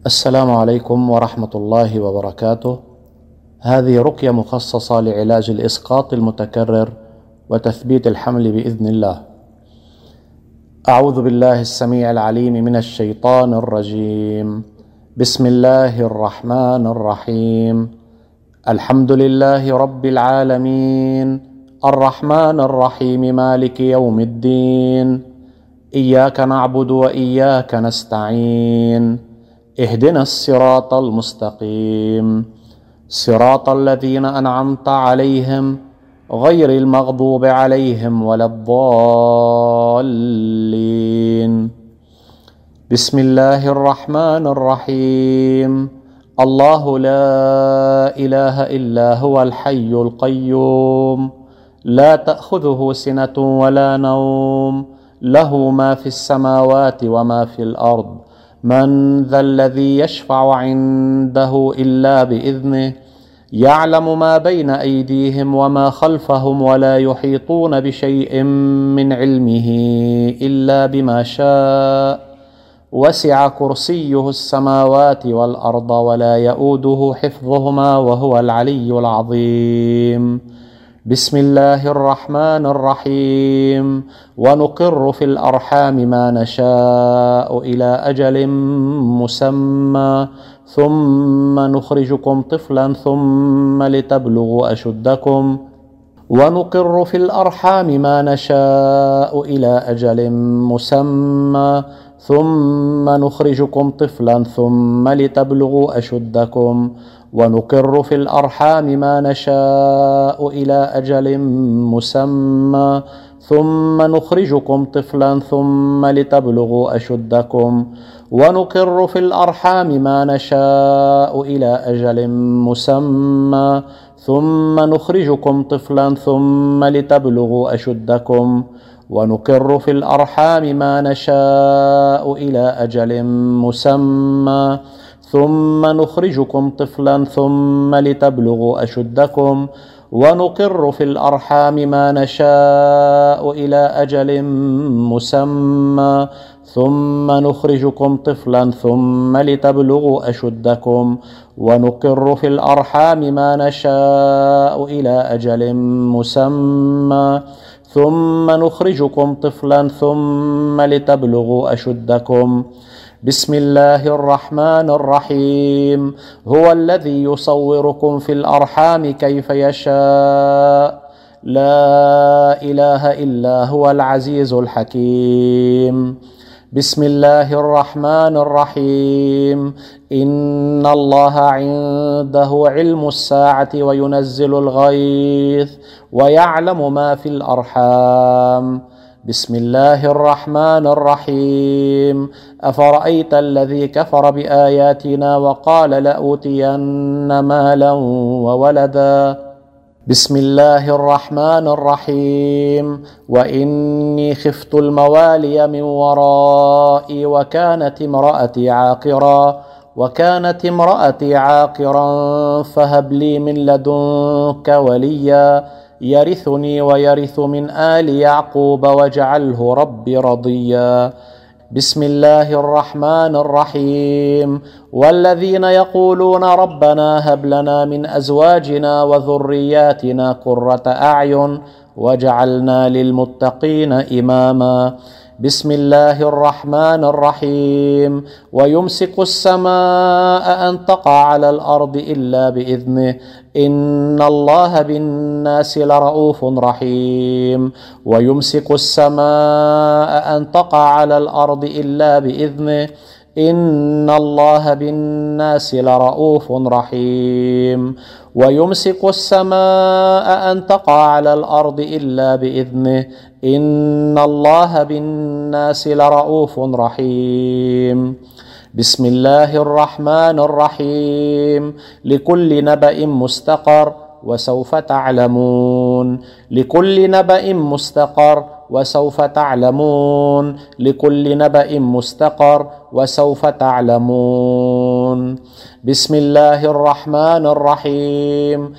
السلام عليكم ورحمة الله وبركاته. هذه رقية مخصصة لعلاج الإسقاط المتكرر وتثبيت الحمل بإذن الله. أعوذ بالله السميع العليم من الشيطان الرجيم. بسم الله الرحمن الرحيم. الحمد لله رب العالمين، الرحمن الرحيم، مالك يوم الدين، إياك نعبد وإياك نستعين، اهدنا الصراط المستقيم، صراط الذين أنعمت عليهم غير المغضوب عليهم ولا الضالين. بسم الله الرحمن الرحيم. الله لا إله إلا هو الحي القيوم، لا تأخذه سنة ولا نوم، له ما في السماوات وما في الأرض، من ذا الذي يشفع عنده إلا بإذنه، يعلم ما بين أيديهم وما خلفهم، ولا يحيطون بشيء من علمه إلا بما شاء، وسع كرسيه السماوات والأرض ولا يؤوده حفظهما وهو العلي العظيم. بسم الله الرحمن الرحيم. ونقر في الأرحام ما نشاء إلى أجل مسمى، ثم نخرجكم طفلا ثم لتبلغوا أشدكم، ونقر في الأرحام ما نشاء إلى أجل مسمى، ثم نخرجكم طفلا ثم لتبلغوا أشدكم، ونقر في الأرحام ما نشاء إلى أجل مسمى، ثم نخرجكم طفلا ثم لتبلغوا أشدكم، ونقر في الأرحام ما نشاء إلى أجل مسمى، ثم نخرجكم طفلا ثم لتبلغوا أشدكم، ونقر في الأرحام ما نشاء إلى أجل مسمى، ثم نخرجكم طفلا ثم لتبلغوا أشدكم، ونقر في الأرحام ما نشاء إلى أجل مسمى، ثم نخرجكم طفلا ثم لتبلغوا أشدكم، ونقر في الأرحام ما نشاء إلى أجل مسمى، ثم نخرجكم طفلا ثم لتبلغوا أشدكم. بسم الله الرحمن الرحيم. هو الذي يصوركم في الأرحام كيف يشاء، لا إله إلا هو العزيز الحكيم. بسم الله الرحمن الرحيم. إن الله عنده علم الساعة وينزل الغيث ويعلم ما في الأرحام. بسم الله الرحمن الرحيم. أفرأيت الذي كفر بآياتنا وقال لأوتين مالا وولدا. بسم الله الرحمن الرحيم. وإني خفت الموالي من ورائي وكانت امرأتي عاقرا فهب لي من لدنك وليا يرثني ويرث من آل يعقوب واجعله رب رضيا. بسم الله الرحمن الرحيم. والذين يقولون ربنا هب لنا من أزواجنا وذرياتنا قرة أعين واجعلنا للمتقين إماما. بسم الله الرحمن الرحيم. ويمسك السماء أن تقع على الأرض إلا بإذنه، إن الله بالناس لرؤوف رحيم. ويمسك السماء أن تقع على الأرض إلا بإذنه، إن الله بالناس لرؤوف رحيم. ويمسك السماء أن تقع على الأرض إلا بإذنه، إن الله بالناس لرؤوف رحيم. بسم الله الرحمن الرحيم. لكل نبأ مستقر وسوف تعلمون. لكل نبأ مستقر وسوف تعلمون. لكل نبأ مستقر وسوف تعلمون. بسم الله الرحمن الرحيم.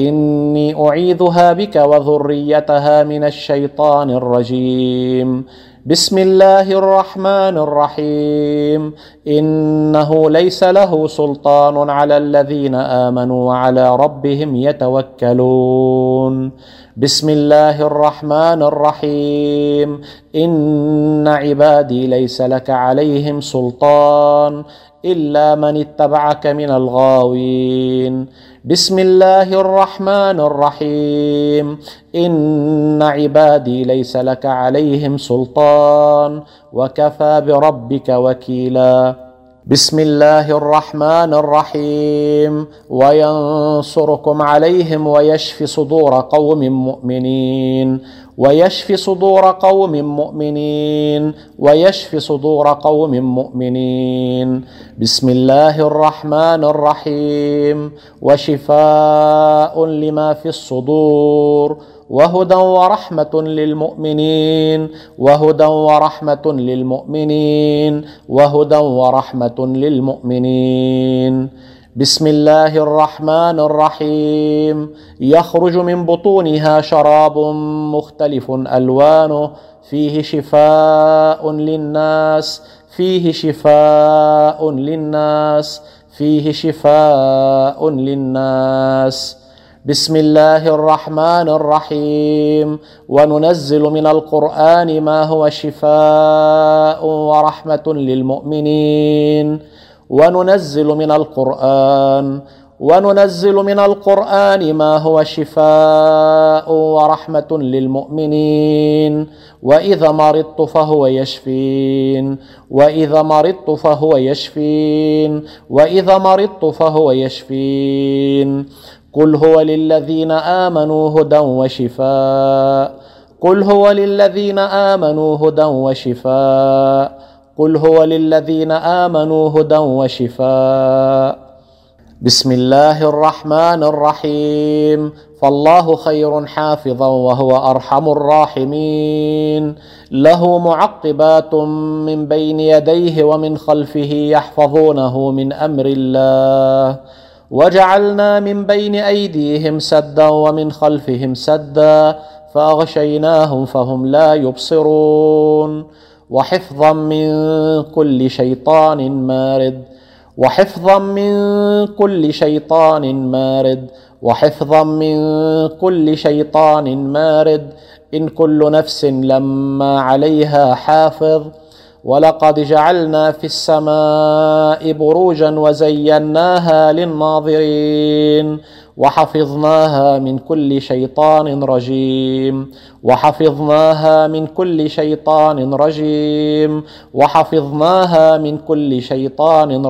وإني أعيذها بك وذريتها من الشيطان الرجيم. بسم الله الرحمن الرحيم إنه ليس له سلطان على الذين آمنوا وعلى ربهم يتوكلون بسم الله الرحمن الرحيم إن عبادي ليس لك عليهم سلطان إلا من اتبعك من الغاوين بسم الله الرحمن الرحيم إن عبادي ليس لك عليهم سلطان وكفى بربك وكيلا بسم الله الرحمن الرحيم وينصركم عليهم ويشفي صدور قوم مؤمنين ويشفي صدور قوم مؤمنين ويشفي صدور قوم مؤمنين بسم الله الرحمن الرحيم وشفاء لما في الصدور وهدى ورحمة للمؤمنين وهدى ورحمة للمؤمنين وهدى ورحمة للمؤمنين بسم الله الرحمن الرحيم يخرج من بطونها شراب مختلف ألوانه فيه شفاء للناس فيه شفاء للناس فيه شفاء للناس بسم الله الرحمن الرحيم وننزل من القرآن ما هو شفاء ورحمة للمؤمنين وننزل من القرآن ما هو شفاء ورحمة للمؤمنين وإذا مرضت فهو يشفين وإذا مرضت فهو يشفين وإذا مرضت فهو يشفين قل هو للذين آمنوا هدى وشفاء قل هو للذين آمنوا هدى وشفاء قل هو للذين آمنوا هدى وشفاء بسم الله الرحمن الرحيم فالله خير حافظا وهو أرحم الراحمين له معقبات من بين يديه ومن خلفه يحفظونه من أمر الله وجعلنا من بين أيديهم سدا ومن خلفهم سدا فأغشيناهم فهم لا يبصرون وحفظا من كل شيطان مارد وحفظا من كل شيطان مارد وحفظا من كل شيطان مارد إن كل نفس لما عليها حافظ ولقد جعلنا في السماء بروجا وزيناها للناظرين وحفظناها من كل شيطان رجيم وحفظناها من كل شيطان رجيم وحفظناها من كل شيطان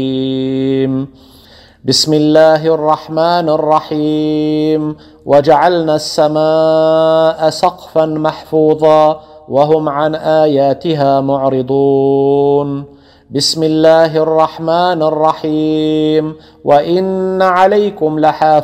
رجيم بسم الله الرحمن الرحيم وجعلنا السماء سقفا محفوظا وهم عن آياتها معرضون بسم الله الرحمن الرحيم وإن عليكم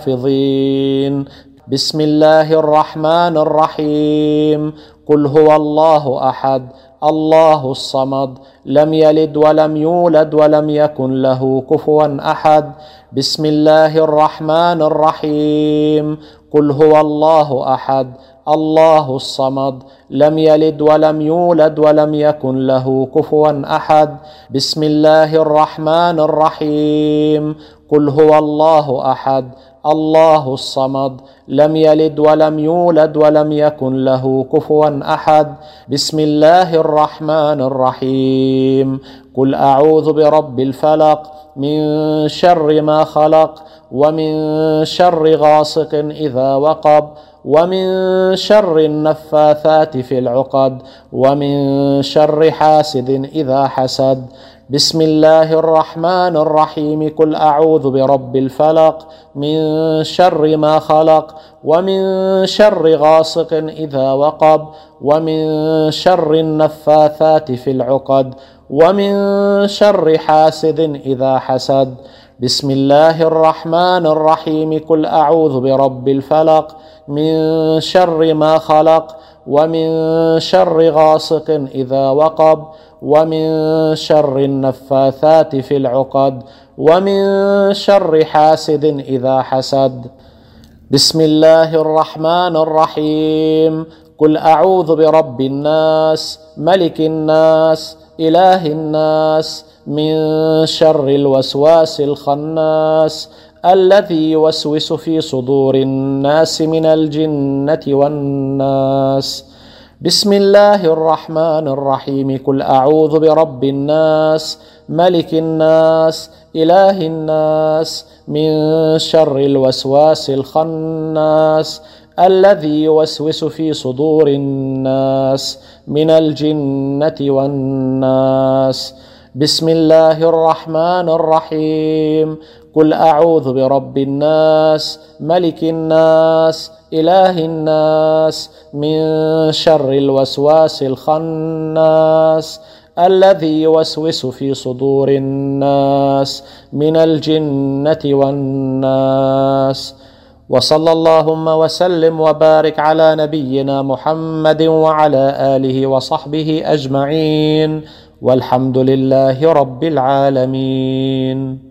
لحافظين بسم الله الرحمن الرحيم قل هو الله أحد الله الصمد لم يلد ولم يولد ولم يكن له كفوا أحد بسم الله الرحمن الرحيم قل هو الله أحد الله الصمد لم يلد ولم يولد ولم يكن له كفوا أحد بسم الله الرحمن الرحيم قل هو الله أحد الله الصمد لم يلد ولم يولد ولم يكن له كفوا أحد بسم الله الرحمن الرحيم قل أعوذ برب الفلق من شر ما خلق ومن شر غاسق إذا وقب ومن شر النفاثات في العقد ومن شر حاسد إذا حسد بسم الله الرحمن الرحيم قل أعوذ برب الفلق من شر ما خلق ومن شر غاسق إذا وقب ومن شر النفاثات في العقد ومن شر حاسد إذا حسد بسم الله الرحمن الرحيم قل أعوذ برب الفلق من شر ما خلق ومن شر غاسق إذا وقب ومن شر النفاثات في العقد ومن شر حاسد إذا حسد بسم الله الرحمن الرحيم قل أعوذ برب الناس ملك الناس إله الناس من شر الوسواس الخناس الذي يوسوس في صدور الناس من الجنة والناس. بسم الله الرحمن الرحيم. قل أعوذ برب الناس ملك الناس إله الناس من شر الوسواس الخناس الذي يوسوس في صدور الناس من الجنة والناس. بسم الله الرحمن الرحيم. قل أعوذ برب الناس ملك الناس إله الناس من شر الوسواس الخناس الذي يوسوس في صدور الناس من الجنة والناس. وصلى اللهم وسلم وبارك على نبينا محمد وعلى آله وصحبه أجمعين، والحمد لله رب العالمين.